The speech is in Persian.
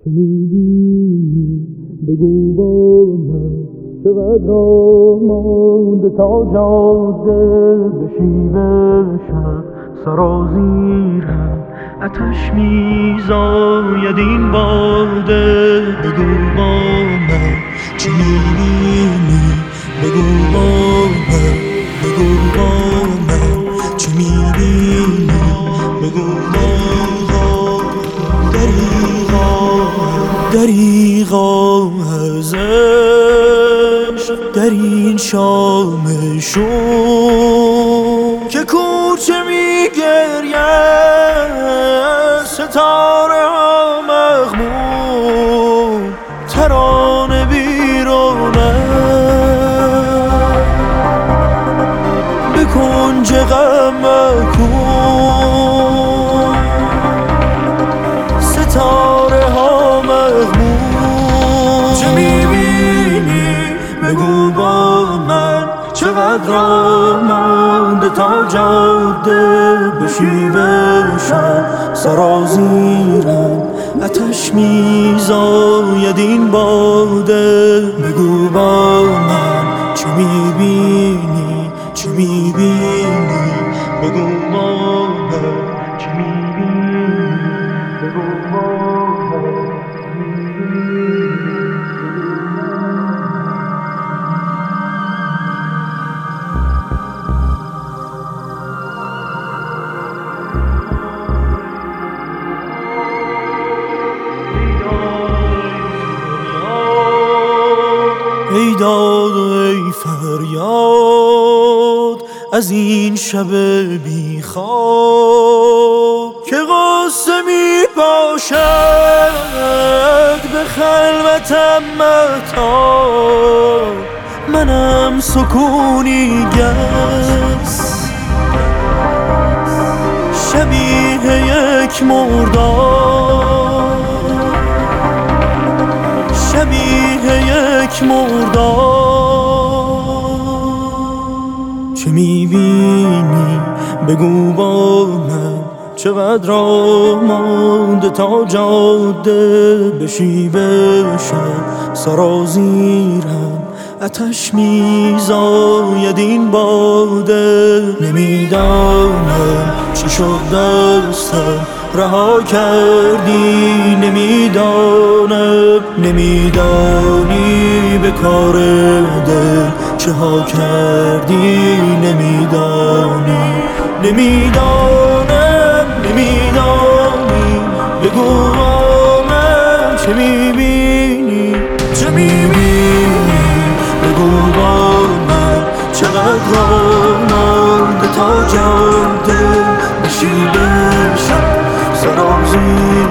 چه می‌بینی بگو با من، چقدر راه مانده تا جاده بشیوه شب سرازیرم آتش میزاید این باده. بگو با من چه می‌بینی بگو با من، بگو با من چه می‌بینی بگو با دریغا از عشق در این شام شوم که کوچه میگرید ستاره ها مغموم ترانه بیرونه به کنج غم مکن ستاره ها مغموم. چه میبینی بگو با من، چقدر راه مانده تا جاده بشیوه شب سرازیرم آتش میزاید این باده. بگو با من چه میبینی چه میبینی بگو با من چه میبینی بگو با من. ای داد و ای فریاد از این شب بی خواب که غصه می باشد به خلوتم مهتاب. منم سکونی گس شبیه یک مردار، شبیه یک مردار. چه میبینی بگو با من، چقدر راه مانده تا جاده بشیوه شب سرازیرم آتش میزاید این باده. نمیدانم چی شد دستم رها کردی، نمیدانم نمیدانی به کار دل چه ها کردی، نمیدانی نمیدانم نمیدانی بگو با من چه میبینی چه میبینی بگو با من، چقدر راه مانده تا جاده بشیوه شب سرازیر